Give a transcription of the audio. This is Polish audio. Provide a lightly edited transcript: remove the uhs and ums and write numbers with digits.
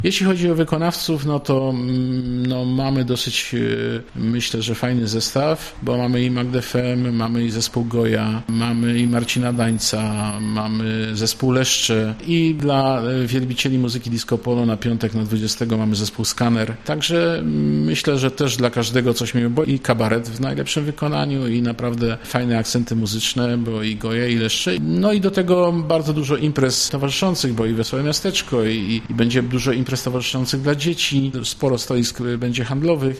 Jeśli chodzi o wykonawców, no to mamy dosyć, myślę, że fajny zestaw, bo mamy i Magdę Fem, mamy i zespół Goja, mamy i Marcina Dańca, mamy zespół Leszcze i dla wielbicieli muzyki disco polo na piątek na 20 mamy zespół Skaner. Także myślę, że też dla każdego coś miłego, bo i kabaret w najlepszym wykonaniu i naprawdę fajne akcenty muzyczne, bo i Goja, i Leszcze. No i do tego bardzo dużo imprez towarzyszących, bo i Wesołe Miasteczko i będzie dużo imprez towarzyszących dla dzieci, sporo stoisk będzie handlowych,